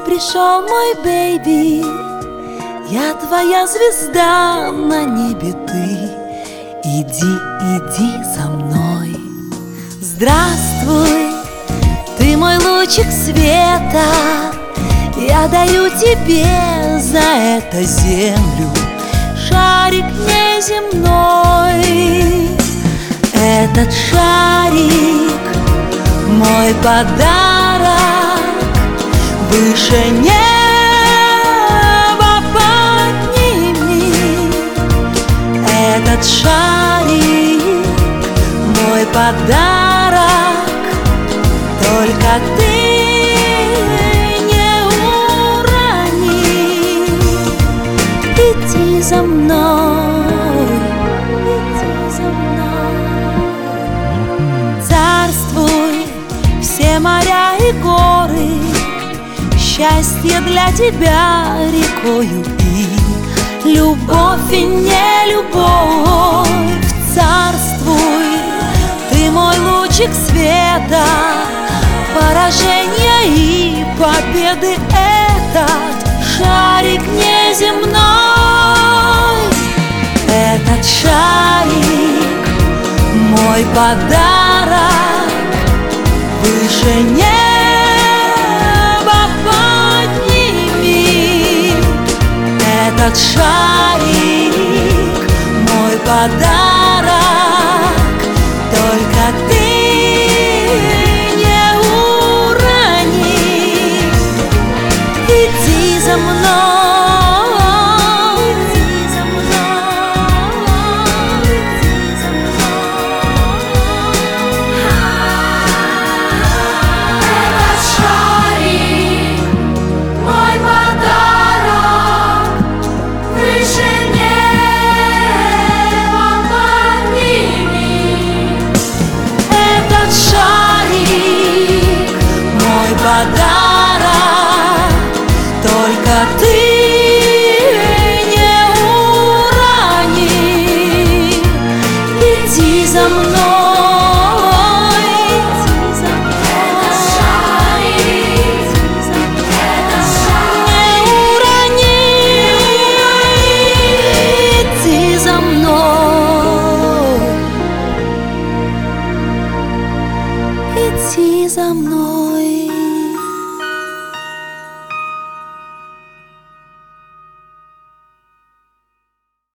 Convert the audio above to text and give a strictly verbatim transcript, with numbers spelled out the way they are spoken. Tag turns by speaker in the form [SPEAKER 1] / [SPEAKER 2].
[SPEAKER 1] пришел, мой бэйби, я твоя звезда на небе, ты иди, иди за мной. Здравствуй, ты мой лучик света, я даю тебе за это землю, шарик неземной. Этот шарик мой подарок, выше неба подними. Этот шарик мой подарок, только ты не урони. Иди за мной, иди за мной. Царствуй, все моря и горы, счастье для тебя рекою, и любовь и не любовь. Царствуй, ты мой лучик света, поражения и победы этот шарик неземной. Этот шарик мой подарок, выше неба подними. Этот шарик мой подарок, только ты не урони. Иди за мной.